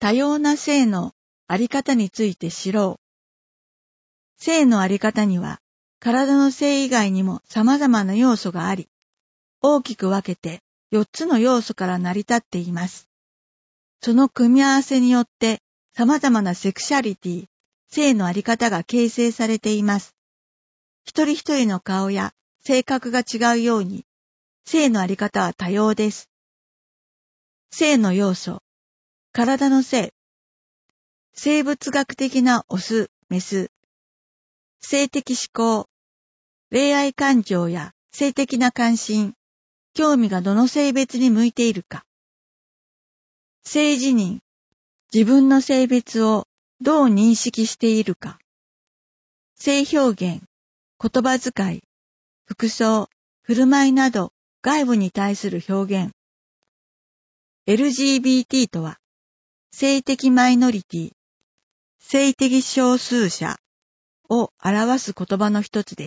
多様な性のあり方について知ろう。性のあり方には、体の性以外にも様々な要素があり、大きく分けて4つの要素から成り立っています。その組み合わせによって様々なセクシャリティ、性のあり方が形成されています。一人一人の顔や性格が違うように、性のあり方は多様です。性の要素、体の性、生物学的なオス、メス、性的指向、恋愛感情や性的な関心、興味がどの性別に向いているか。性自認、自分の性別をどう認識しているか。性表現、言葉遣い、服装、振る舞いなど外部に対する表現。LGBT とは、性的マイノリティ、性的少数者を表す言葉の一つです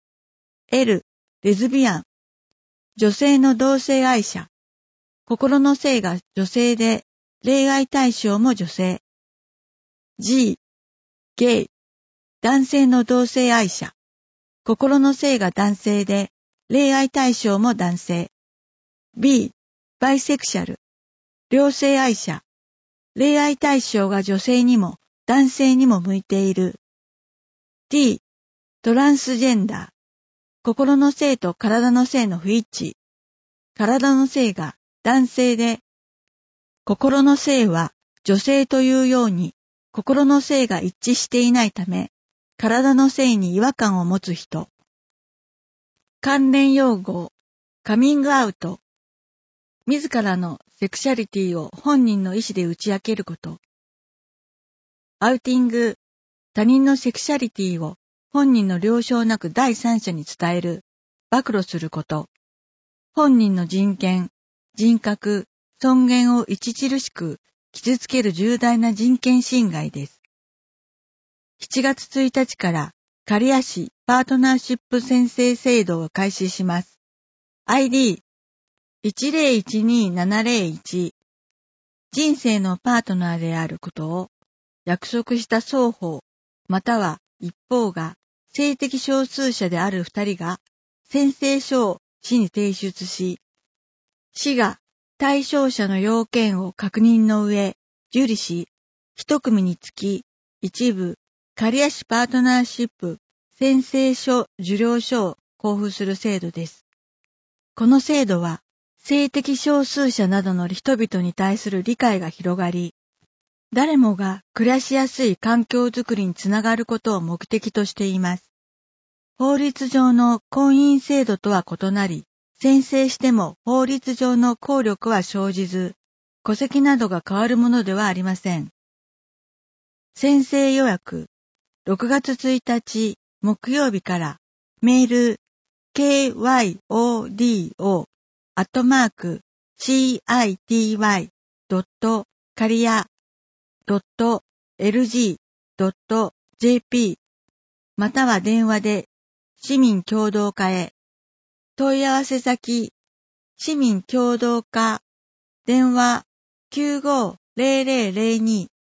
。L、レズビアン、女性の同性愛者、心の性が女性で、恋愛対象も女性。G、ゲイ、男性の同性愛者、心の性が男性で、恋愛対象も男性。B、バイセクシャル、両性愛者、恋愛対象が女性にも男性にも向いている。D、トランスジェンダー、心の性と体の性の不一致、体の性が男性で、心の性は女性というように心の性が一致していないため、体の性に違和感を持つ人。関連用語、カミングアウト。自らのセクシャリティを本人の意思で打ち明けること。アウティング、他人のセクシャリティを本人の了承なく第三者に伝える、暴露すること。本人の人権、人格、尊厳を著しく傷つける重大な人権侵害です。7月1日から刈谷市パートナーシップ宣誓制度を開始します。ID1012701 人生のパートナーであることを約束した双方または一方が性的少数者である2人が宣誓書を市に提出し、市が対象者の要件を確認の上、受理し、一組につき一部刈谷市パートナーシップ宣誓書受領書を交付する制度です。この制度は性的少数者などの人々に対する理解が広がり、誰もが暮らしやすい環境づくりにつながることを目的としています。法律上の婚姻制度とは異なり、宣誓しても法律上の効力は生じず、戸籍などが変わるものではありません。宣誓予約、6月1日木曜日からメール kyodo.city.career.lg.jp または電話で市民協働課へ。問い合わせ先、市民協働課、電話 950002